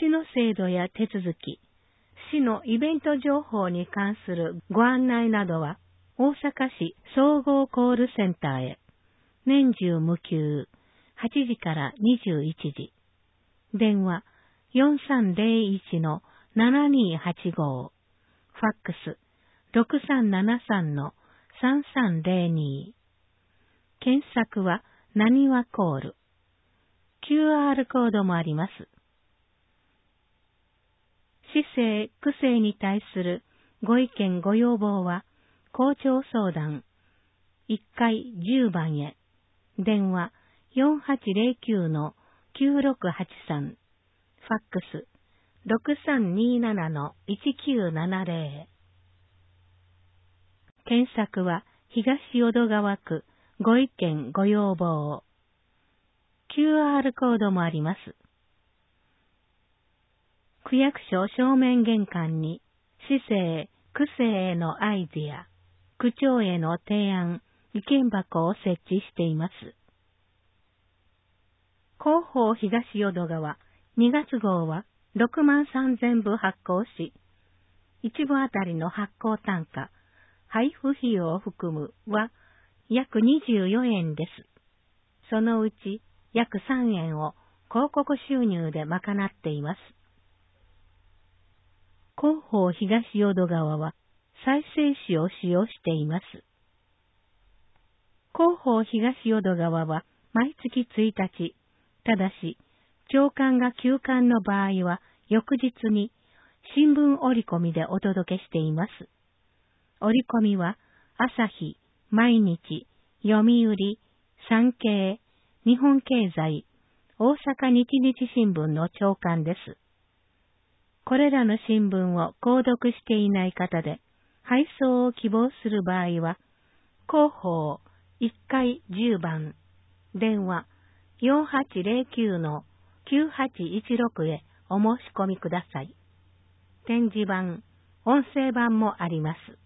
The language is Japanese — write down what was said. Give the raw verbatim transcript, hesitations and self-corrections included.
市の制度や手続き、市のイベント情報に関するご案内などは、大阪市総合コールセンターへ、年中無休、はちじからにじゅういちじ。電話 よんさんゼロいちのななにはちご、ファックス ろくさんななさんのさんさんゼロに。検索はなにわコール。キューアール コードもあります。市政・区政に対するご意見ご要望は、校長相談いっかいじゅうばんへ。電話 よんはちゼロきゅうのきゅうろくはちさん。ファックス ろくさんにななのいちきゅうななゼロ。検索は東淀川区ご意見ご要望。キューアール コードもあります。区役所正面玄関に市政・区政へのアイディア、区長への提案、意見箱を設置しています。広報東淀川にがつ号はろくまんさんぜんぶ発行し、いちぶあたりの発行単価、配布費用を含むは約にじゅうよえんです。そのうち約さんえんを広告収入で賄っています。広報東淀川は再生紙を使用しています。広報東淀川は毎月ついたち、ただし、朝刊が休刊の場合は翌日に新聞折り込みでお届けしています。折り込みは朝日、毎日、読売、産経、日本経済、大阪日日新聞の朝刊です。これらの新聞を購読していない方で、配送を希望する場合は、広報いっかいじゅうばん、電話よんはちゼロきゅうのきゅうはちいちろくへお申し込みください。展示版、音声版もあります。